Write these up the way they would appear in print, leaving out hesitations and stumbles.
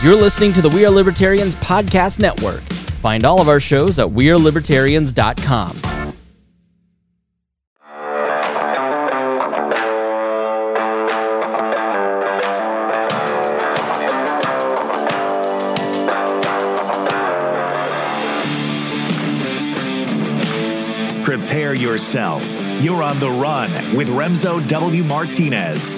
You're listening to the We Are Libertarians Podcast Network. Find all of our shows at wearelibertarians.com. Prepare yourself. You're on the run with Remzo W. Martinez.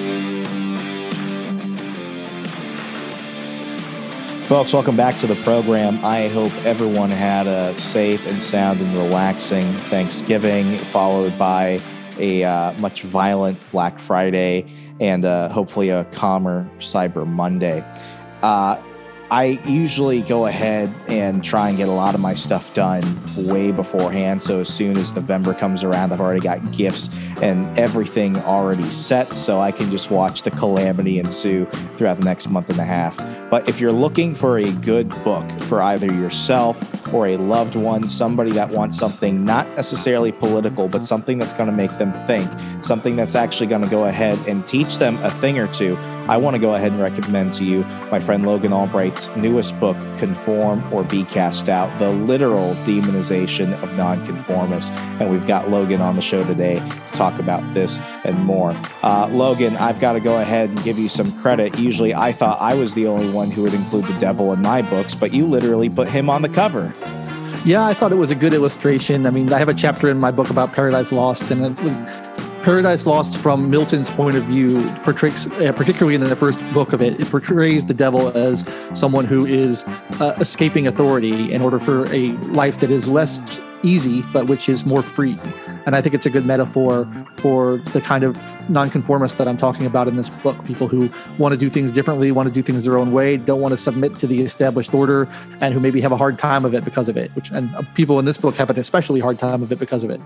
Folks, welcome back to the program. I hope everyone had a safe and sound and relaxing Thanksgiving, followed by a much violent Black Friday and hopefully a calmer Cyber Monday. I usually go ahead and try and get a lot of my stuff done way beforehand. So as soon as November comes around, I've already got gifts and everything already set. So I can just watch the calamity ensue throughout the next month and a half. But if you're looking for a good book for either yourself or a loved one, somebody that wants something not necessarily political, but something that's going to make them think, something that's actually going to go ahead and teach them a thing or two, I want to go ahead and recommend to you my friend Logan Albright's newest book, Conform or Be Cast Out, the literal demonization of nonconformists. And we've got Logan on the show today to talk about this and more. Logan, I've got to go ahead and give you some credit. Usually I thought I was the only one who would include the devil in my books, but you literally put him on the cover. Yeah, I thought it was a good illustration. I mean, I have a chapter in my book about Paradise Lost, and Paradise Lost, from Milton's point of view, portrays, particularly in the first book of it, it portrays the devil as someone who is escaping authority in order for a life that is less easy, but which is more free. And I think it's a good metaphor for the kind of nonconformists that I'm talking about in this book. People who want to do things differently, want to do things their own way, don't want to submit to the established order, and who maybe have a hard time of it because of it. And people in this book have an especially hard time of it because of it.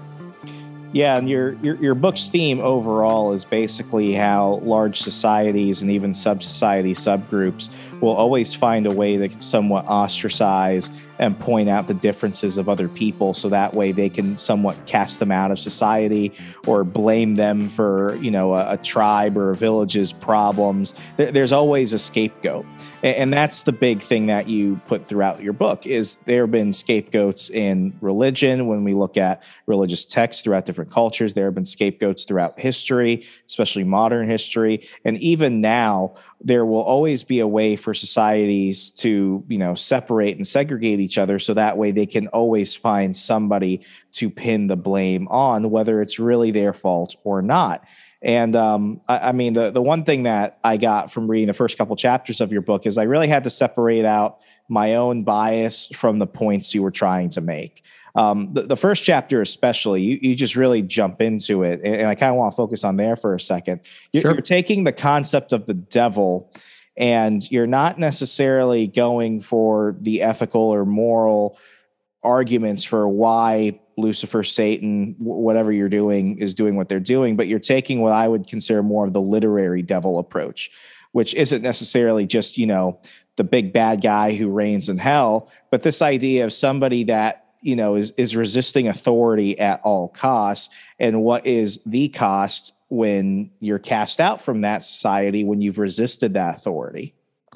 Yeah, and your book's theme overall is basically how large societies and even sub-society subgroups will always find a way to somewhat ostracize and point out the differences of other people, so that way they can somewhat cast them out of society or blame them for, a tribe or a village's problems. There's always a scapegoat. And that's the big thing that you put throughout your book, is there have been scapegoats in religion. When we look at religious texts throughout different cultures, there have been scapegoats throughout history, especially modern history. And even now, there will always be a way for societies to, separate and segregate each other, so that way they can always find somebody to pin the blame on, whether it's really their fault or not. And I mean, the one thing that I got from reading the first couple chapters of your book is I really had to separate out my own bias from the points you were trying to make. The first chapter especially, you just really jump into it. And I kind of want to focus on there for a second. You're taking the concept of the devil, and you're not necessarily going for the ethical or moral arguments for why Lucifer, Satan, whatever you're doing is doing what they're doing, but you're taking what I would consider more of the literary devil approach, which isn't necessarily just, the big bad guy who reigns in hell, but this idea of somebody that, is resisting authority at all costs, and what is the cost when you're cast out from that society, when you've resisted that authority.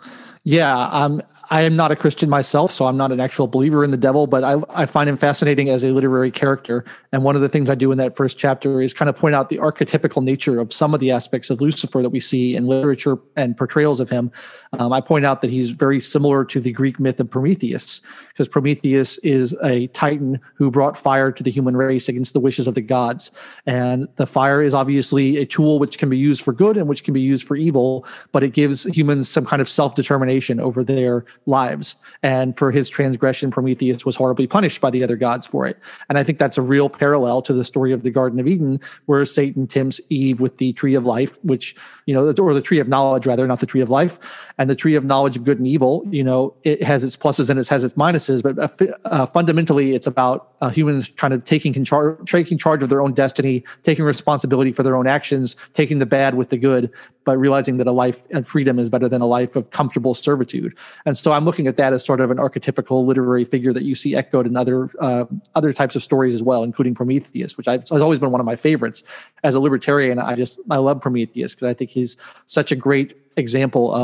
Yeah, I am not a Christian myself, so I'm not an actual believer in the devil, but I find him fascinating as a literary character. And one of the things I do in that first chapter is kind of point out the archetypical nature of some of the aspects of Lucifer that we see in literature and portrayals of him. I point out that he's very similar to the Greek myth of Prometheus, because Prometheus is a titan who brought fire to the human race against the wishes of the gods. And the fire is obviously a tool which can be used for good and which can be used for evil, but it gives humans some kind of self-determination over their lives. And for his transgression, Prometheus was horribly punished by the other gods for it. And I think that's a real parallel to the story of the Garden of Eden, where Satan tempts Eve with the tree of life, which, or the tree of knowledge, rather, not the tree of life. And the tree of knowledge of good and evil, it has its pluses and it has its minuses, but fundamentally it's about humans kind of taking charge of their own destiny, taking responsibility for their own actions, taking the bad with the good, but realizing that a life and freedom is better than a life of comfortable servitude. And so I'm looking at that as sort of an archetypical literary figure that you see echoed in other types of stories as well, including Prometheus, which has always been one of my favorites. As a libertarian, I love Prometheus because I think he's such a great example of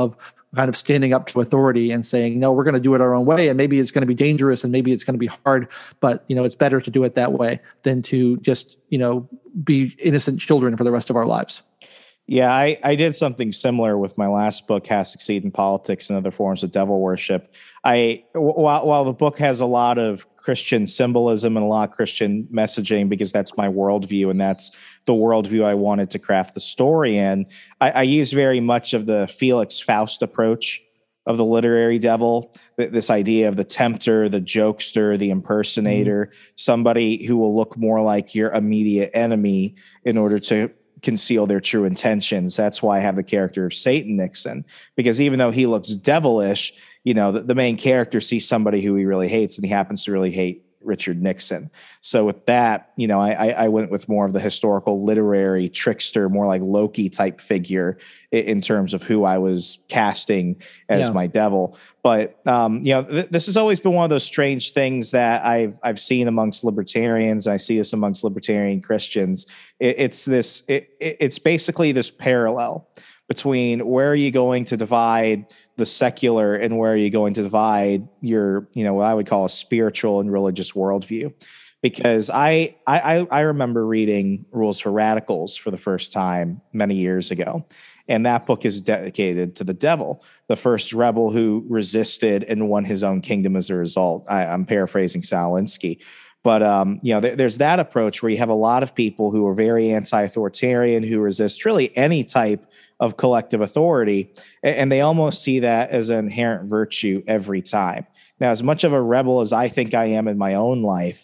kind of standing up to authority and saying, no, we're going to do it our own way. And maybe it's going to be dangerous and maybe it's going to be hard, but, it's better to do it that way than to just, be innocent children for the rest of our lives. Yeah, I did something similar with my last book, How to Succeed in Politics and Other Forms of Devil Worship. While the book has a lot of Christian symbolism and a lot of Christian messaging, because that's my worldview and that's the worldview I wanted to craft the story in, I use very much of the Felix Faust approach of the literary devil, this idea of the tempter, the jokester, the impersonator, somebody who will look more like your immediate enemy in order to conceal their true intentions. That's why I have the character of Satan Nixon, because even though he looks devilish, the main character sees somebody who he really hates, and he happens to really hate Richard Nixon. So with that, I went with more of the historical literary trickster, more like Loki type figure in terms of who I was casting as my devil. But this has always been one of those strange things that I've seen amongst libertarians. I see this amongst libertarian Christians. It's basically this parallel between where are you going to divide the secular and where are you going to divide your, what I would call a spiritual and religious worldview. Because I remember reading Rules for Radicals for the first time many years ago. And that book is dedicated to the devil, the first rebel who resisted and won his own kingdom as a result. I'm paraphrasing Sal Alinsky. But, there's that approach where you have a lot of people who are very anti-authoritarian, who resist really any type of collective authority. And they almost see that as an inherent virtue every time. Now, as much of a rebel as I think I am in my own life,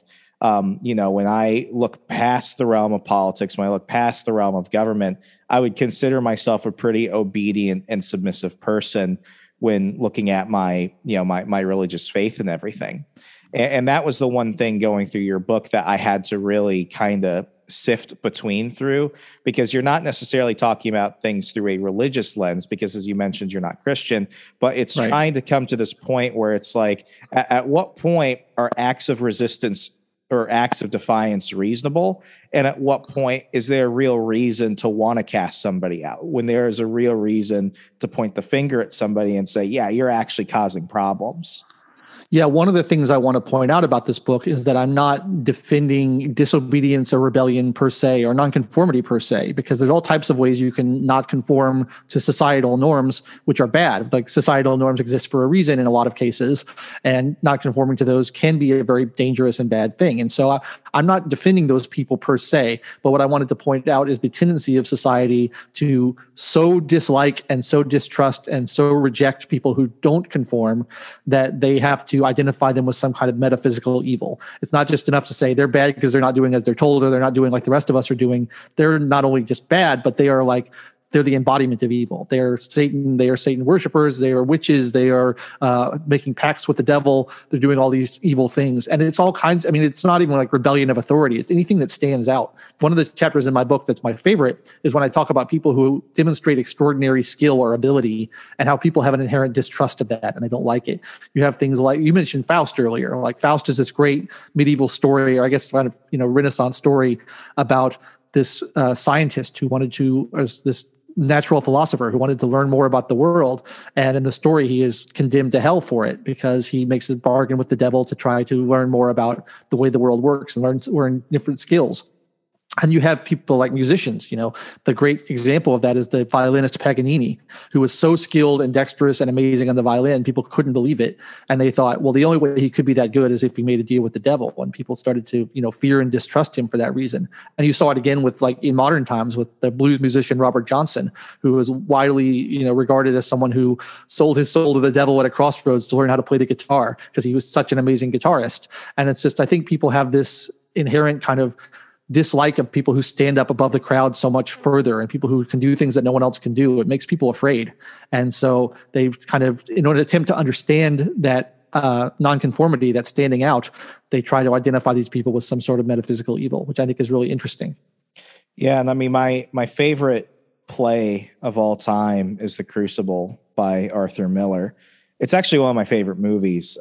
when I look past the realm of politics, when I look past the realm of government, I would consider myself a pretty obedient and submissive person when looking at my religious faith and everything. And that was the one thing going through your book that I had to really kind of sift through, because you're not necessarily talking about things through a religious lens, because as you mentioned, you're not Christian, but it's right. Trying to come to this point where it's like, at what point are acts of resistance or acts of defiance reasonable? And at what point is there a real reason to want to cast somebody out, when there is a real reason to point the finger at somebody and say, yeah, you're actually causing problems? Yeah, one of the things I want to point out about this book is that I'm not defending disobedience or rebellion per se, or nonconformity per se, because there's all types of ways you can not conform to societal norms, which are bad. Like, societal norms exist for a reason in a lot of cases, and not conforming to those can be a very dangerous and bad thing. And so I'm not defending those people per se, but what I wanted to point out is the tendency of society to so dislike and so distrust and so reject people who don't conform that they have to identify them with some kind of metaphysical evil. It's not just enough to say they're bad because they're not doing as they're told, or they're not doing like the rest of us are doing. They're not only just bad, but they are like, they're the embodiment of evil. They are Satan. They are Satan worshipers. They are witches. They are making pacts with the devil. They're doing all these evil things. And it's all kinds. I mean, it's not even like rebellion of authority. It's anything that stands out. One of the chapters in my book that's my favorite is when I talk about people who demonstrate extraordinary skill or ability, and how people have an inherent distrust of that and they don't like it. You have things like, you mentioned Faust earlier. Like, Faust is this great medieval story, or I guess kind of, Renaissance story about this scientist who wanted to, or this natural philosopher who wanted to learn more about the world. And in the story, he is condemned to hell for it, because he makes a bargain with the devil to try to learn more about the way the world works and learn different skills. And you have people like musicians, the great example of that is the violinist Paganini, who was so skilled and dexterous and amazing on the violin, people couldn't believe it. And they thought, well, the only way he could be that good is if he made a deal with the devil. And people started to, fear and distrust him for that reason. And you saw it again with, like, in modern times with the blues musician Robert Johnson, who was widely, regarded as someone who sold his soul to the devil at a crossroads to learn how to play the guitar, because he was such an amazing guitarist. And it's just, I think people have this inherent kind of dislike of people who stand up above the crowd so much further, and people who can do things that no one else can do. It makes people afraid. And so they kind of, in order to attempt to understand that nonconformity, that standing out, they try to identify these people with some sort of metaphysical evil, which I think is really interesting. Yeah. And I mean, my favorite play of all time is The Crucible by Arthur Miller. It's actually one of my favorite movies.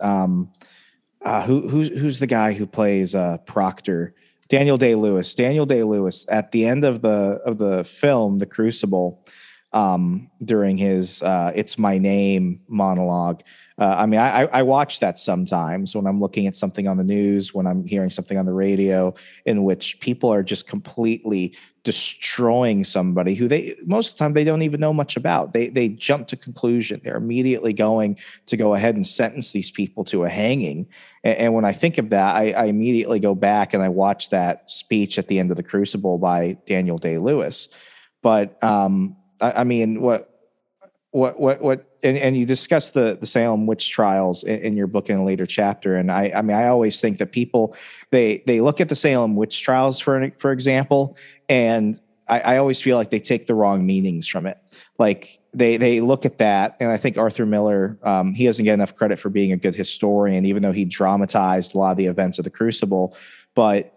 Who's the guy who plays Proctor? Daniel Day-Lewis. At the end of the film, The Crucible, during his "It's My Name" monologue. I watch that sometimes when I'm looking at something on the news, when I'm hearing something on the radio, in which people are just completely destroying somebody who most of the time they don't even know much about. They jump to conclusion. They're immediately going to go ahead and sentence these people to a hanging. And when I think of that, I immediately go back and I watch that speech at the end of the Crucible by Daniel Day-Lewis. But and you discuss the Salem witch trials in your book in a later chapter. And I always think that people, they look at the Salem witch trials, for example, and I always feel like they take the wrong meanings from it. Like they look at that, and I think Arthur Miller, he doesn't get enough credit for being a good historian, even though he dramatized a lot of the events of the Crucible. But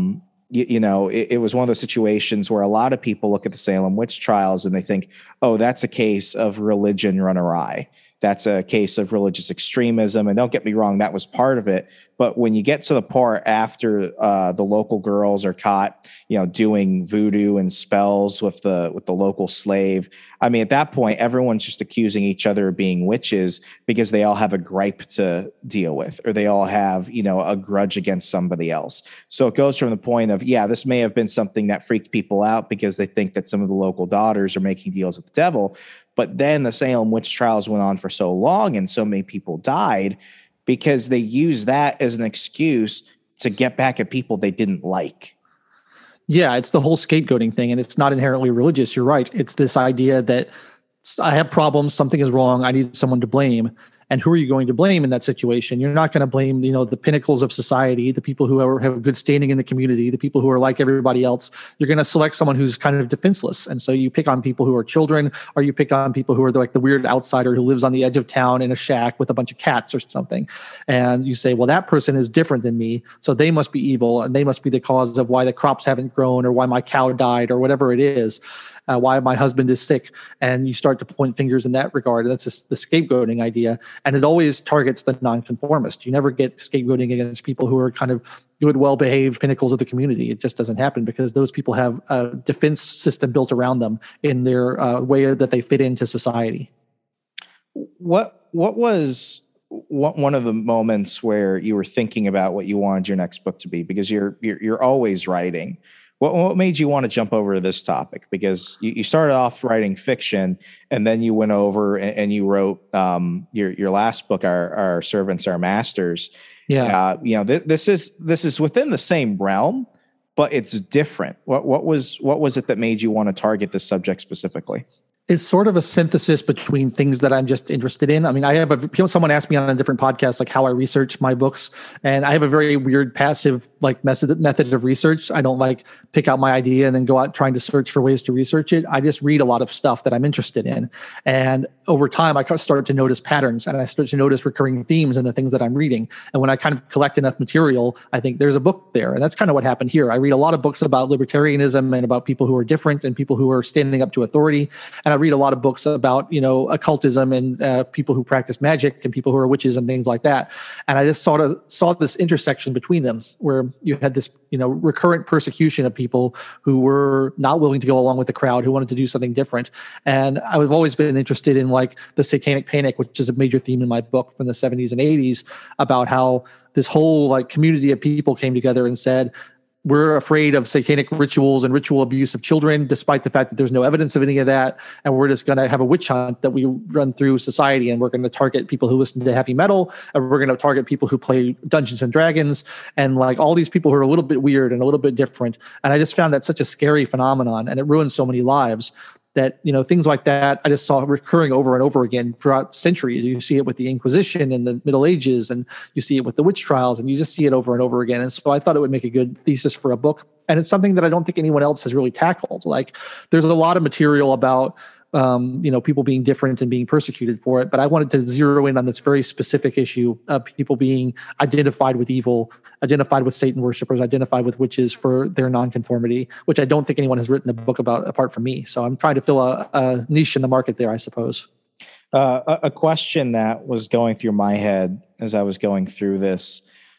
it was one of those situations where a lot of people look at the Salem witch trials and they think, oh, that's a case of religion run awry. That's a case of religious extremism. And don't get me wrong, that was part of it. But when you get to the part after the local girls are caught, doing voodoo and spells with the local slave, at that point, everyone's just accusing each other of being witches because they all have a gripe to deal with, or they all have, a grudge against somebody else. So it goes from the point of, this may have been something that freaked people out because they think that some of the local daughters are making deals with the devil. But then the Salem witch trials went on for so long and so many people died because they used that as an excuse to get back at people they didn't like. Yeah, it's the whole scapegoating thing, and it's not inherently religious. You're right. It's this idea that I have problems, something is wrong, I need someone to blame. And who are you going to blame in that situation? You're not going to blame, the pinnacles of society, the people who have a good standing in the community, the people who are like everybody else. You're going to select someone who's kind of defenseless. And so you pick on people who are children, or you pick on people who are like the weird outsider who lives on the edge of town in a shack with a bunch of cats or something. And you say, well, that person is different than me, so they must be evil, and they must be the cause of why the crops haven't grown, or why my cow died, or whatever it is. Why my husband is sick, and you start to point fingers in that regard. And that's just the scapegoating idea. And it always targets the nonconformist. You never get scapegoating against people who are kind of good, well-behaved pinnacles of the community. It just doesn't happen because those people have a defense system built around them in their way that they fit into society. What was one of the moments where you were thinking about what you wanted your next book to be? Because you're always writing. What made you want to jump over to this topic? Because you started off writing fiction, and then you went over and you wrote your last book, Our Servants, Our Masters. Yeah. This is within the same realm, but it's different. What was it that made you want to target this subject specifically? It's sort of a synthesis between things that I'm just interested in. Someone asked me on a different podcast, like how I research my books, and I have a very weird passive method of research. I don't pick out my idea and then go out trying to search for ways to research it. I just read a lot of stuff that I'm interested in. And over time, I start to notice patterns, and I start to notice recurring themes in the things that I'm reading. And when I kind of collect enough material, I think there's a book there. And that's kind of what happened here. I read a lot of books about libertarianism and about people who are different and people who are standing up to authority. And I read a lot of books about, occultism and people who practice magic and people who are witches and things like that. And I just saw this intersection between them where you had this, recurrent persecution of people who were not willing to go along with the crowd, who wanted to do something different. And I've always been interested in the Satanic Panic, which is a major theme in my book from the 70s and 80s, about how this whole community of people came together and said, we're afraid of satanic rituals and ritual abuse of children, despite the fact that there's no evidence of any of that. And we're just going to have a witch hunt that we run through society. And we're going to target people who listen to heavy metal. And we're going to target people who play Dungeons and Dragons. And all these people who are a little bit weird and a little bit different. And I just found that such a scary phenomenon. And it ruined so many lives that, things like that I just saw recurring over and over again throughout centuries. You see it with the Inquisition in the Middle Ages, and you see it with the witch trials, and you just see it over and over again. And so I thought it would make a good thesis for a book. And it's something that I don't think anyone else has really tackled. There's a lot of material about people being different and being persecuted for it. But I wanted to zero in on this very specific issue of people being identified with evil, identified with Satan worshipers, identified with witches for their nonconformity, which I don't think anyone has written a book about apart from me. So I'm trying to fill a niche in the market there, I suppose. A question that was going through my head as I was going through this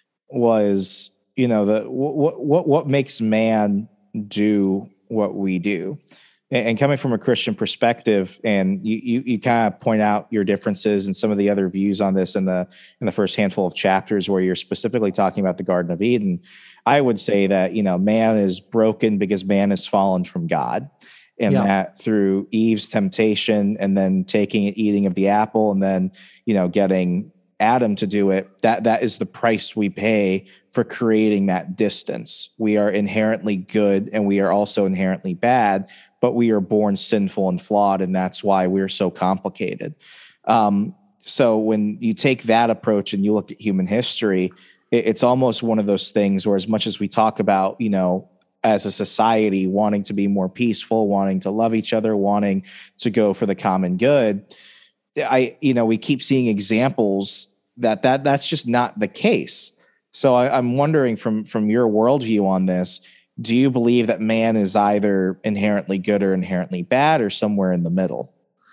was, what makes man do what we do? And coming from a Christian perspective, and you kind of point out your differences and some of the other views on this in the first handful of chapters where you're specifically talking about the Garden of Eden. I would say that, man is broken because man has fallen from God. And that through Eve's temptation and then eating of the apple and then, getting Adam to do it, that is the price we pay for creating that distance. We are inherently good and we are also inherently bad, but we are born sinful and flawed. And that's why we're so complicated. So when you take that approach and you look at human history, it's almost one of those things where as much as we talk about, as a society wanting to be more peaceful, wanting to love each other, wanting to go for the common good, we keep seeing examples that's just not the case. So I'm wondering from your worldview on this, do you believe that man is either inherently good or inherently bad or somewhere in the middle?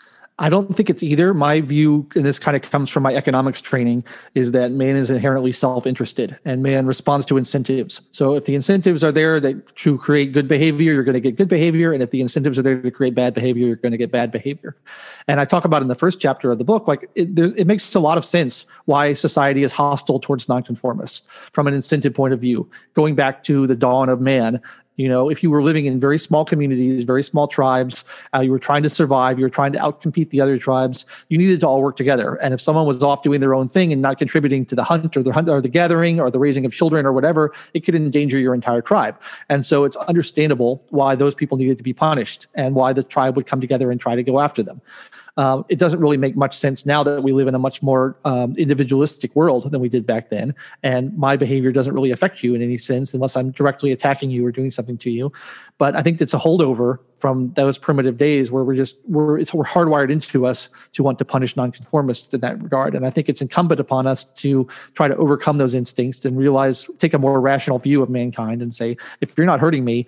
I don't think it's either. My view, and this kind of comes from my economics training, is that man is inherently self-interested and man responds to incentives. So if the incentives are there to create good behavior, you're going to get good behavior. And if the incentives are there to create bad behavior, you're going to get bad behavior. And I talk about in the first chapter of the book, it makes a lot of sense why society is hostile towards nonconformists from an incentive point of view. Going back to the dawn of man, if you were living in very small communities, very small tribes, you were trying to survive, you were trying to outcompete the other tribes, you needed to all work together. And if someone was off doing their own thing and not contributing to the hunt or the gathering or the raising of children or whatever, it could endanger your entire tribe. And so it's understandable why those people needed to be punished and why the tribe would come together and try to go after them. It doesn't really make much sense now that we live in a much more individualistic world than we did back then. And my behavior doesn't really affect you in any sense unless I'm directly attacking you or doing something to you. But I think it's a holdover from those primitive days where we're hardwired into us to want to punish nonconformists in that regard. And I think it's incumbent upon us to try to overcome those instincts and take a more rational view of mankind and say, if you're not hurting me,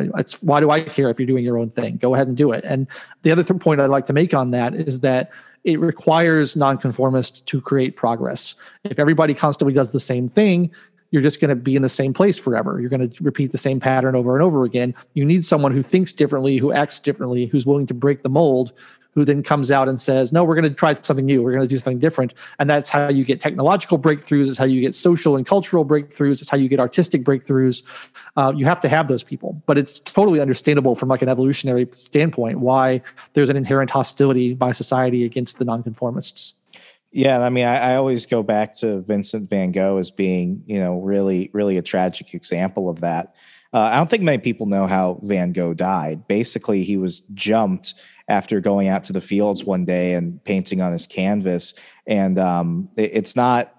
why do I care if you're doing your own thing? Go ahead and do it. And the other point I'd like to make on that is that it requires nonconformists to create progress. If everybody constantly does the same thing, you're just going to be in the same place forever. You're going to repeat the same pattern over and over again. You need someone who thinks differently, who acts differently, who's willing to break the mold, who then comes out and says, no, we're going to try something new. We're going to do something different. And that's how you get technological breakthroughs. It's how you get social and cultural breakthroughs. It's how you get artistic breakthroughs. You have to have those people. But it's totally understandable from an evolutionary standpoint why there's an inherent hostility by society against the nonconformists. Yeah, I mean, I always go back to Vincent van Gogh as being, really, really a tragic example of that. I don't think many people know how Van Gogh died. Basically, he was jumped after going out to the fields one day and painting on his canvas. And it's not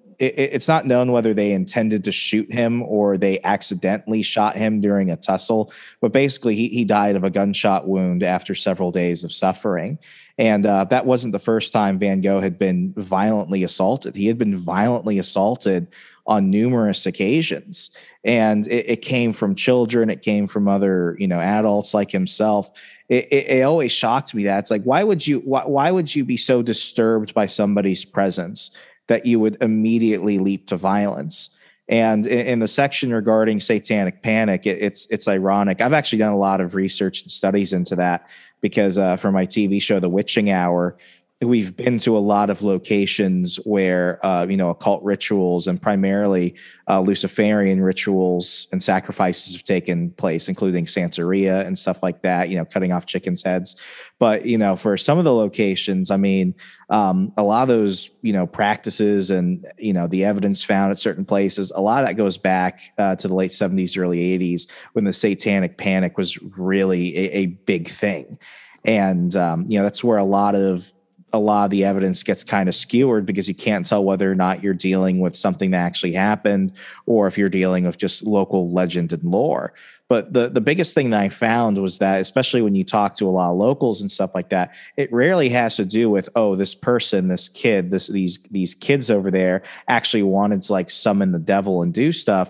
known whether they intended to shoot him or they accidentally shot him during a tussle. But basically, he died of a gunshot wound after several days of suffering. And that wasn't the first time Van Gogh had been violently assaulted. He had been violently assaulted on numerous occasions. And it came from children. It came from other, adults like himself. It always shocked me that it's like, why would you be so disturbed by somebody's presence that you would immediately leap to violence? And in the section regarding satanic panic, it's ironic. I've actually done a lot of research and studies into that because for my TV show, The Witching Hour, we've been to a lot of locations where, occult rituals and primarily Luciferian rituals and sacrifices have taken place, including Santeria and stuff like that, cutting off chickens' heads. But, for some of the locations, I mean, a lot of those, practices and, the evidence found at certain places, a lot of that goes back to the late 70s, early 80s, when the satanic panic was really a big thing. And, that's where a lot of the evidence gets kind of skewered because you can't tell whether or not you're dealing with something that actually happened or if you're dealing with just local legend and lore. But the biggest thing that I found was that, especially when you talk to a lot of locals and stuff like that, it rarely has to do with, this person, this kid, these kids over there actually wanted to summon the devil and do stuff.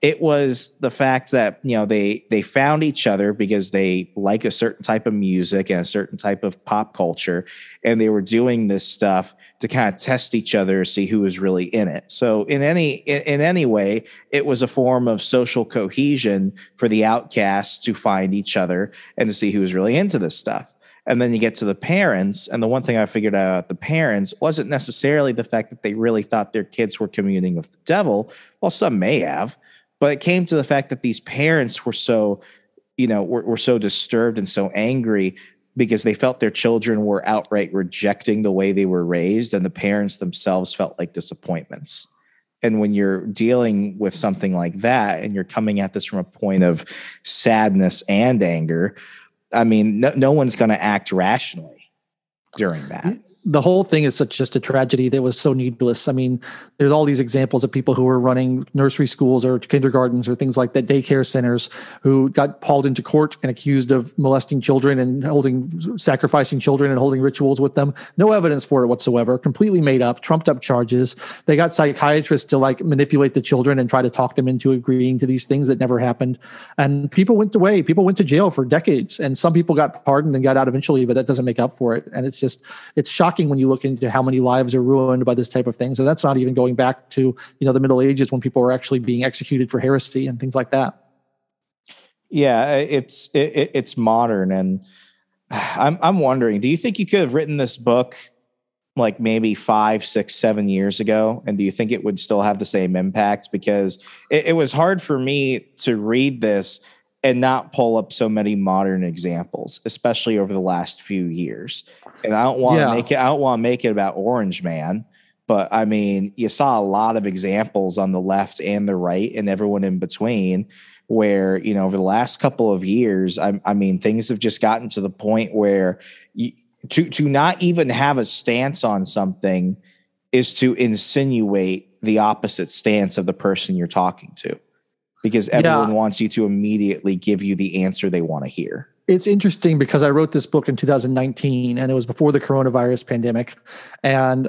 it was the fact that, they found each other because they like a certain type of music and a certain type of pop culture. And they were doing this stuff to kind of test each other, see who was really in it. So in any way, it was a form of social cohesion for the outcasts to find each other and to see who was really into this stuff. And then you get to the parents, and the one thing I figured out about the parents wasn't necessarily the fact that they really thought their kids were communing with the devil. Well, some may have, but it came to the fact that these parents were so, were so disturbed and so angry because they felt their children were outright rejecting the way they were raised, and the parents themselves felt like disappointments. And when you're dealing with something like that, and you're coming at this from a point of sadness and anger, I mean, no one's going to act rationally during that. The whole thing is just a tragedy that was so needless. I mean, there's all these examples of people who were running nursery schools or kindergartens or things like that, daycare centers, who got hauled into court and accused of molesting children and sacrificing children and holding rituals with them. No evidence for it whatsoever. Completely made up, trumped up charges. They got psychiatrists to manipulate the children and try to talk them into agreeing to these things that never happened. And people went away. People went to jail for decades. And some people got pardoned and got out eventually, but that doesn't make up for it. And it's shocking when you look into how many lives are ruined by this type of thing. So that's not even going back to, the Middle Ages when people were actually being executed for heresy and things like that. Yeah, it's modern. And I'm wondering, do you think you could have written this book like maybe 5, 6, 7 years ago? And do you think it would still have the same impact? Because it was hard for me to read this and not pull up so many modern examples, especially over the last few years. And I don't want to make it about Orange Man, but I mean, you saw a lot of examples on the left and the right and everyone in between where, over the last couple of years, I mean, things have just gotten to the point where to not even have a stance on something is to insinuate the opposite stance of the person you're talking to. Because everyone wants you to immediately give you the answer they want to hear. It's interesting because I wrote this book in 2019 and it was before the coronavirus pandemic. And,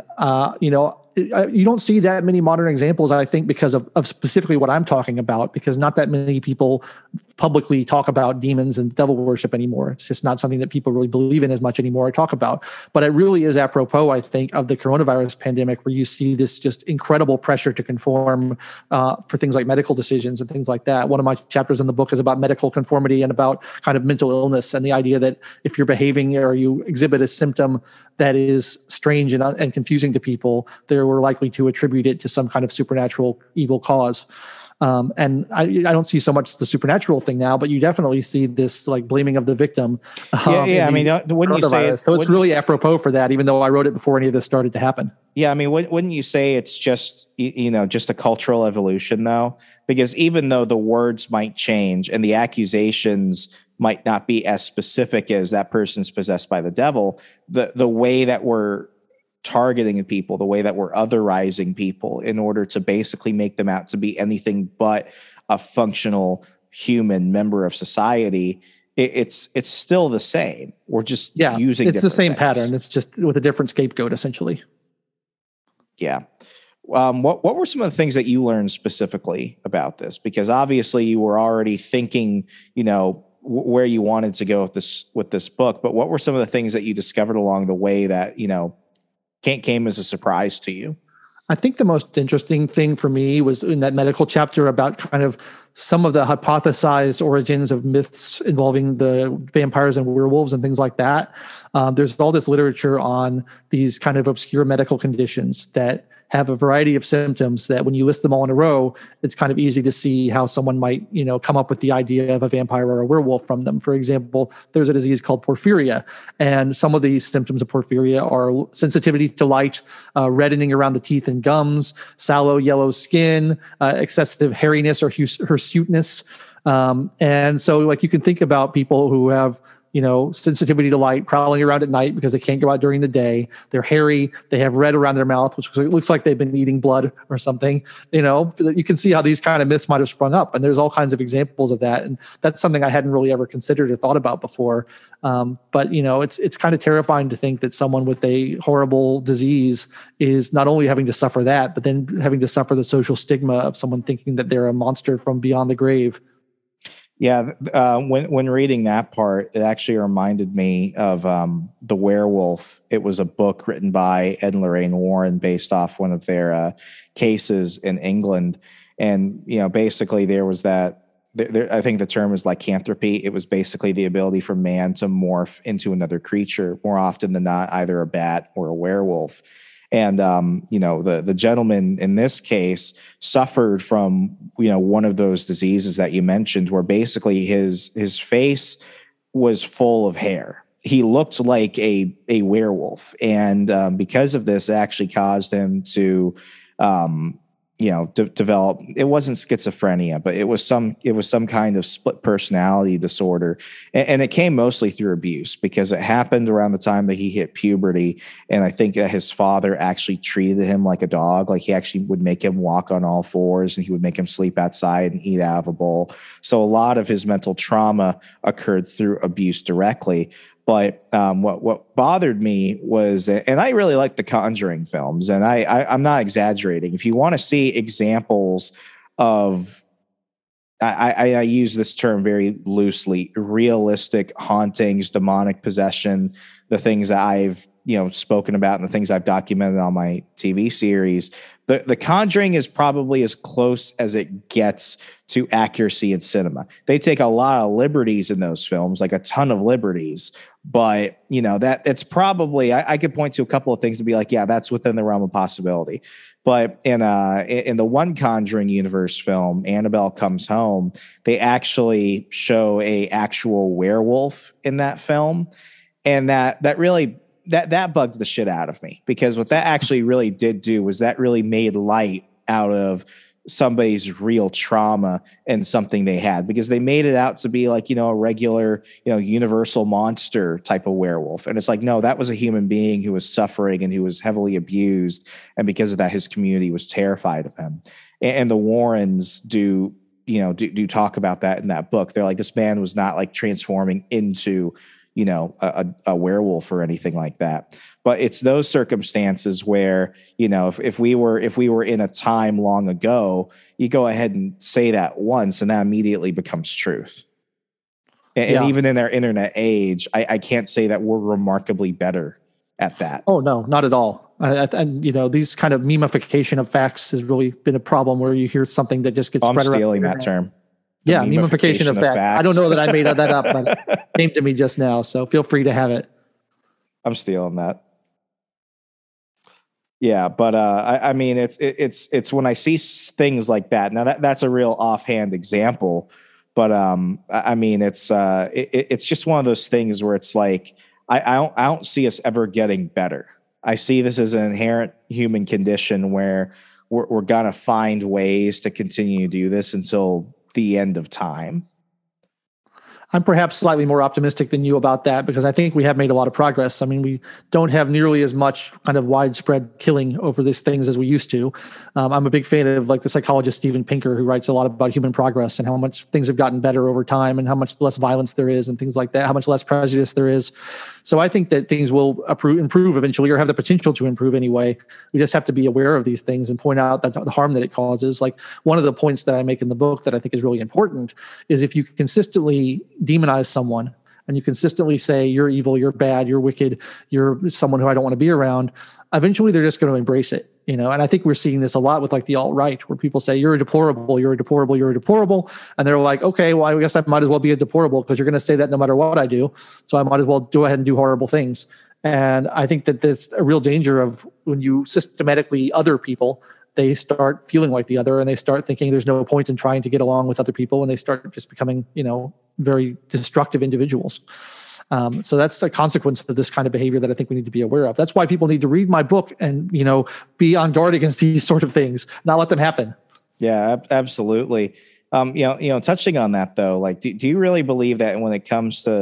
you don't see that many modern examples, I think, because of specifically what I'm talking about, because not that many people publicly talk about demons and devil worship anymore. It's just not something that people really believe in as much anymore or talk about. But it really is apropos, I think, of the coronavirus pandemic, where you see this just incredible pressure to conform for things like medical decisions and things like that. One of my chapters in the book is about medical conformity and about kind of mental illness and the idea that if you're behaving or you exhibit a symptom that is strange and confusing to people, we're likely to attribute it to some kind of supernatural evil cause. And I don't see so much the supernatural thing now, but you definitely see this blaming of the victim. I mean, wouldn't you say so? It's really apropos for that, even though I wrote it before any of this started to happen. Yeah, I mean, wouldn't you say it's just just a cultural evolution, though? Because even though the words might change and the accusations might not be as specific as that person's possessed by the devil, the way that we're targeting people, the way that we're otherizing people in order to basically make them out to be anything but a functional human member of society, it's still the same. We're just using it's the same things. Pattern. It's just with a different scapegoat, essentially. Yeah. What were some of the things that you learned specifically about this? Because obviously you were already thinking, where you wanted to go with this book, but what were some of the things that you discovered along the way that, came as a surprise to you? I think the most interesting thing for me was in that medical chapter about kind of some of the hypothesized origins of myths involving the vampires and werewolves and things like that. There's all this literature on these kind of obscure medical conditions that have a variety of symptoms that when you list them all in a row, it's kind of easy to see how someone might, come up with the idea of a vampire or a werewolf from them. For example, there's a disease called porphyria. And some of these symptoms of porphyria are sensitivity to light, reddening around the teeth and gums, sallow yellow skin, excessive hairiness or hirsuteness. And so you can think about people who have sensitivity to light, prowling around at night because they can't go out during the day. They're hairy. They have red around their mouth, which looks like they've been eating blood or something. You can see how these kind of myths might have sprung up. And there's all kinds of examples of that. And that's something I hadn't really ever considered or thought about before. But it's kind of terrifying to think that someone with a horrible disease is not only having to suffer that, but then having to suffer the social stigma of someone thinking that they're a monster from beyond the grave. Yeah, when reading that part, it actually reminded me of The Werewolf. It was a book written by Ed and Lorraine Warren based off one of their cases in England. And, basically there was that, I think the term is lycanthropy. It was basically the ability for man to morph into another creature, more often than not, either a bat or a werewolf. And, the gentleman in this case suffered from, one of those diseases that you mentioned, where basically his face was full of hair. He looked like a werewolf. And because of this, it actually caused him to, develop, it wasn't schizophrenia, but it was some kind of split personality disorder. And it came mostly through abuse, because it happened around the time that he hit puberty. And I think that his father actually treated him like a dog. Like, he actually would make him walk on all fours, and he would make him sleep outside and eat out of a bowl. So a lot of his mental trauma occurred through abuse directly. But what bothered me was, and I really like the Conjuring films, and I'm not exaggerating. If you want to see examples of, I use this term very loosely, realistic hauntings, demonic possession, the things that I've spoken about and the things I've documented on my TV series, the Conjuring is probably as close as it gets to accuracy in cinema. They take a lot of liberties in those films, like a ton of liberties. But, that it's probably, I could point to a couple of things and be like, yeah, that's within the realm of possibility. But in the one Conjuring universe film, Annabelle Comes Home, they actually show a actual werewolf in that film. And that really, that bugged the shit out of me, because what that actually really did do was that really made light out of somebody's real trauma and something they had, because they made it out to be like, a regular, universal monster type of werewolf. And it's like, no, that was a human being who was suffering and who was heavily abused. And because of that, his community was terrified of him. And the Warrens do talk about that in that book. They're like, this man was not like transforming into, a werewolf or anything like that. But it's those circumstances where, if we were in a time long ago, you go ahead and say that once and that immediately becomes truth. And even in our internet age, I can't say that we're remarkably better at that. Oh, no, not at all. And these kind of memification of facts has really been a problem, where you hear something that just gets spread around. I'm stealing that term. Yeah, memification of facts. I don't know that I made that up, but it came to me just now. So feel free to have it. I'm stealing that. Yeah, but I mean, it's when I see things like that. Now that's a real offhand example, but I mean, it's just one of those things where it's like I don't see us ever getting better. I see this as an inherent human condition where we're gonna find ways to continue to do this until the end of time. I'm perhaps slightly more optimistic than you about that, because I think we have made a lot of progress. I mean, we don't have nearly as much kind of widespread killing over these things as we used to. I'm a big fan of like the psychologist Steven Pinker, who writes a lot about human progress and how much things have gotten better over time and how much less violence there is and things like that, how much less prejudice there is. So I think that things will improve eventually, or have the potential to improve anyway. We just have to be aware of these things and point out that the harm that it causes. Like, one of the points that I make in the book that I think is really important is, if you consistently demonize someone and you consistently say you're evil, you're bad, you're wicked, you're someone who I don't want to be around, eventually they're just going to embrace it, And I think we're seeing this a lot with like the alt-right, where people say, you're a deplorable, you're a deplorable, you're a deplorable. And they're like, okay, well, I guess I might as well be a deplorable, because you're going to say that no matter what I do. So I might as well go ahead and do horrible things. And I think that there's a real danger of, when you systematically other people, they start feeling like the other, and they start thinking there's no point in trying to get along with other people, and they start just becoming, very destructive individuals. So that's a consequence of this kind of behavior that I think we need to be aware of. That's why people need to read my book and, be on guard against these sort of things, not let them happen. Yeah, absolutely. Touching on that though, like, do you really believe that when it comes to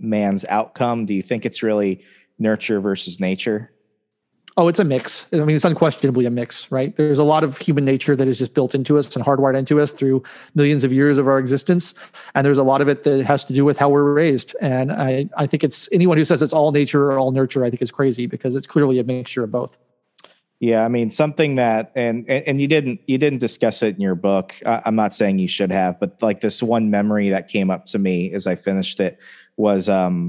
man's outcome? Do you think it's really nurture versus nature? Oh, it's a mix. I mean, it's unquestionably a mix, right? There's a lot of human nature that is just built into us and hardwired into us through millions of years of our existence. And there's a lot of it that has to do with how we're raised. And I think it's anyone who says it's all nature or all nurture, I think is crazy, because it's clearly a mixture of both. Yeah, I mean, something that, and you didn't discuss it in your book. I'm not saying you should have, but like this one memory that came up to me as I finished it was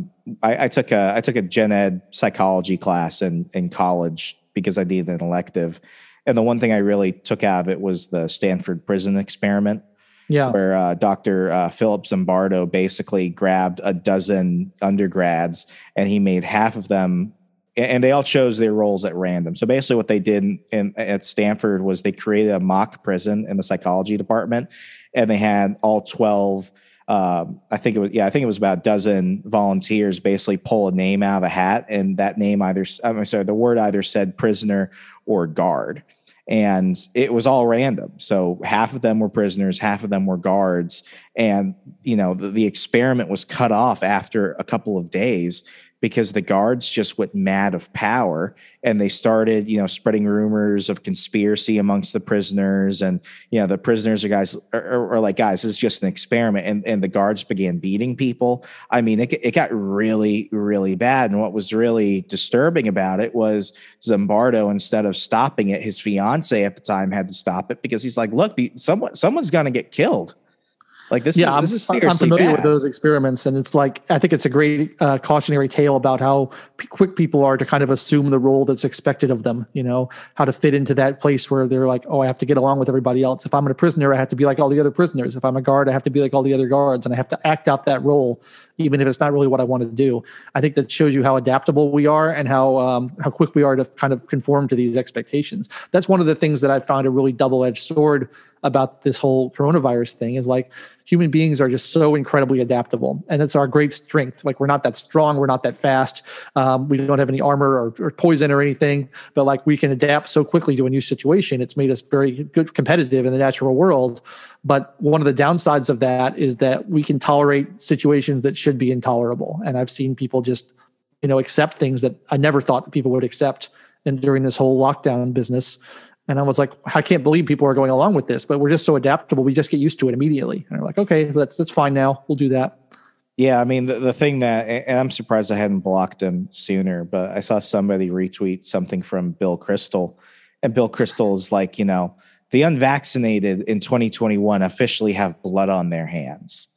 I took a gen ed psychology class in college because I needed an elective, and the one thing I really took out of it was the Stanford prison experiment. Yeah, where Dr. Philip Zimbardo basically grabbed a dozen undergrads and he made half of them. And they all chose their roles at random. So basically what they did at Stanford was they created a mock prison in the psychology department, and they had all 12, I think it was about a dozen volunteers basically pull a name out of a hat. And that name the word either said prisoner or guard. And it was all random. So half of them were prisoners, half of them were guards. And, the experiment was cut off after a couple of days, because the guards just went mad of power, and they started, spreading rumors of conspiracy amongst the prisoners. And, the prisoners are like, guys, this is just an experiment. And the guards began beating people. I mean, it got really, really bad. And what was really disturbing about it was Zimbardo, instead of stopping it, his fiance at the time had to stop it, because he's like, look, someone's going to get killed. Like this is seriously I'm familiar bad with those experiments, and it's like, I think it's a great cautionary tale about how quick people are to kind of assume the role that's expected of them. How to fit into that place where they're like, oh, I have to get along with everybody else. If I'm a prisoner, I have to be like all the other prisoners. If I'm a guard, I have to be like all the other guards, and I have to act out that role, even if it's not really what I want to do. I think that shows you how adaptable we are and how quick we are to kind of conform to these expectations. That's one of the things that I found a really double-edged sword about this whole coronavirus thing, is like, human beings are just so incredibly adaptable, and it's our great strength. Like, we're not that strong, we're not that fast, we don't have any armor or poison or anything, but like, we can adapt so quickly to a new situation. It's made us very good competitive in the natural world. But one of the downsides of that is that we can tolerate situations that should be intolerable. And I've seen people just, accept things that I never thought that people would accept, and during this whole lockdown business. And I was like, I can't believe people are going along with this, but we're just so adaptable. We just get used to it immediately. And we're like, okay, that's fine now. We'll do that. Yeah. I mean, the thing that, and I'm surprised I hadn't blocked him sooner, but I saw somebody retweet something from Bill Kristol, and Bill Kristol is like, the unvaccinated in 2021 officially have blood on their hands.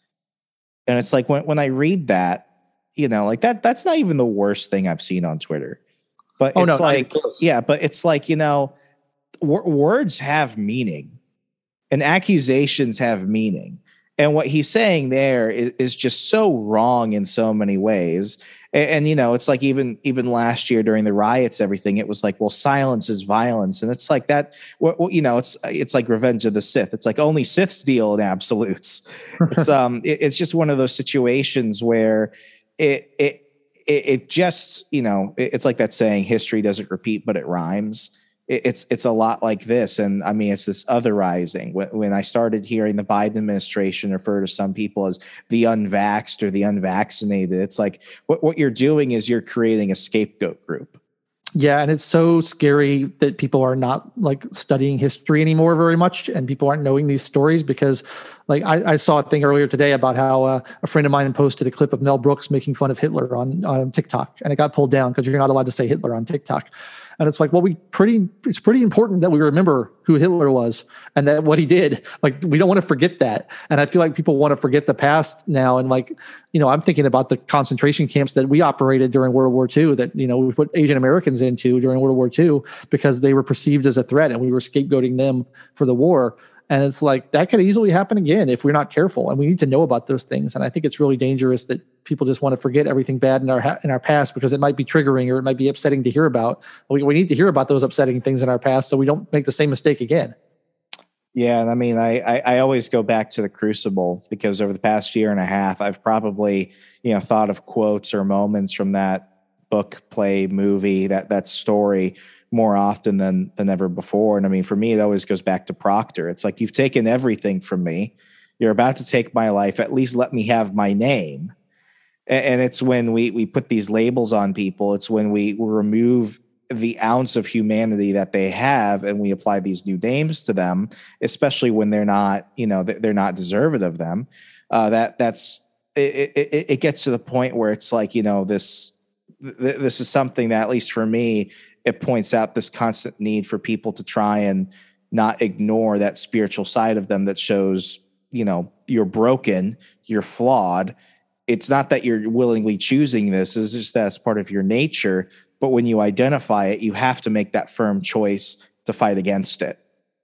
And it's like, when I read that, like that's not even the worst thing I've seen on Twitter, but it's like, yeah, but it's like, words have meaning and accusations have meaning. And what he's saying there is just so wrong in so many ways. And it's like, even last year during the riots, everything, it was like, well, silence is violence. And it's like that, it's like Revenge of the Sith. It's like only Siths deal in absolutes. It's just one of those situations where it just, it's like that saying, history doesn't repeat, but it rhymes. It's a lot like this. And I mean, it's this otherizing. When I started hearing the Biden administration refer to some people as the unvaxxed or the unvaccinated, it's like what you're doing is you're creating a scapegoat group. Yeah. And it's so scary that people are not like studying history anymore very much, and people aren't knowing these stories, because like I saw a thing earlier today about how a friend of mine posted a clip of Mel Brooks making fun of Hitler on TikTok, and it got pulled down because you're not allowed to say Hitler on TikTok. And it's like, well, it's pretty important that we remember who Hitler was and that what he did. Like, we don't want to forget that. And I feel like people want to forget the past now. And like, I'm thinking about the concentration camps that we operated during World War II, that, we put Asian Americans into during World War II because they were perceived as a threat, and we were scapegoating them for the war. And it's like, that could easily happen again if we're not careful, and we need to know about those things. And I think it's really dangerous that people just want to forget everything bad in our past because it might be triggering or it might be upsetting to hear about. We need to hear about those upsetting things in our past so we don't make the same mistake again. Yeah. And I mean, I always go back to the Crucible, because over the past year and a half, I've probably, thought of quotes or moments from that book, play, movie, that story more often than ever before. And I mean, for me, it always goes back to Proctor. It's like, you've taken everything from me. You're about to take my life. At least let me have my name. And it's when we put these labels on people, it's when we remove the ounce of humanity that they have and we apply these new names to them, especially when they're not, they're not deserving of them. It gets to the point where it's like, this is something that, at least for me, it points out this constant need for people to try and not ignore that spiritual side of them that shows, you're broken, you're flawed. It's not that you're willingly choosing this, it's just that it's part of your nature. But when you identify it, you have to make that firm choice to fight against it.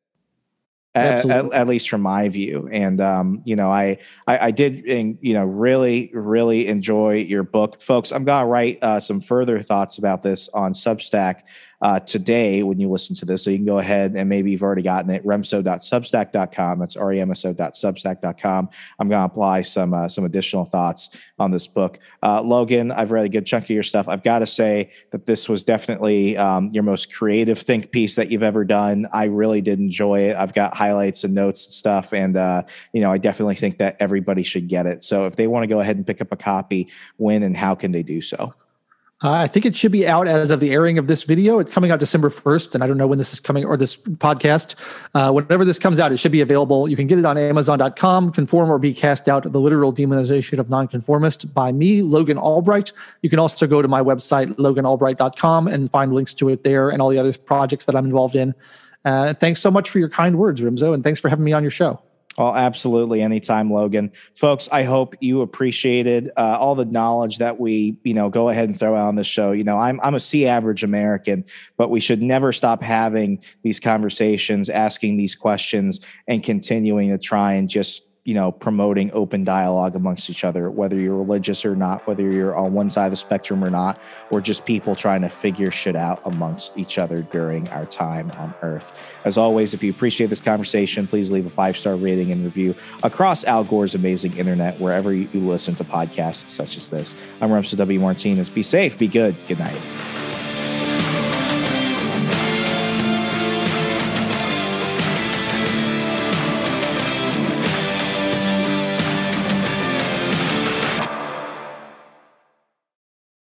At least from my view. And, I did, really, really enjoy your book. Folks, I'm going to write some further thoughts about this on Substack today when you listen to this. So you can go ahead and maybe you've already gotten it, remso.substack.com. That's remso.substack.com. I'm going to apply some additional thoughts on this book. Logan, I've read a good chunk of your stuff. I've got to say that this was definitely your most creative think piece that you've ever done. I really did enjoy it. I've got highlights and notes and stuff. And, I definitely think that everybody should get it. So if they want to go ahead and pick up a copy, when and how can they do so? I think it should be out as of the airing of this video. It's coming out December 1st, and I don't know when this is coming, or this podcast. Whenever this comes out, it should be available. You can get it on Amazon.com, Conform or Be Cast Out, The Literal Demonization of Nonconformist by me, Logan Albright. You can also go to my website, loganalbright.com, and find links to it there and all the other projects that I'm involved in. Thanks so much for your kind words, Remso, and thanks for having me on your show. Oh, absolutely. Anytime, Logan. Folks, I hope you appreciated all the knowledge that we, go ahead and throw out on this show. I'm a C-average American, but we should never stop having these conversations, asking these questions, and continuing to try and just, promoting open dialogue amongst each other, whether you're religious or not, whether you're on one side of the spectrum or not, or just people trying to figure shit out amongst each other during our time on Earth. As always, if you appreciate this conversation, please leave a 5-star rating and review across Al Gore's amazing internet, wherever you listen to podcasts such as this. I'm Remso W. Martinez. Be safe, be good. Good night.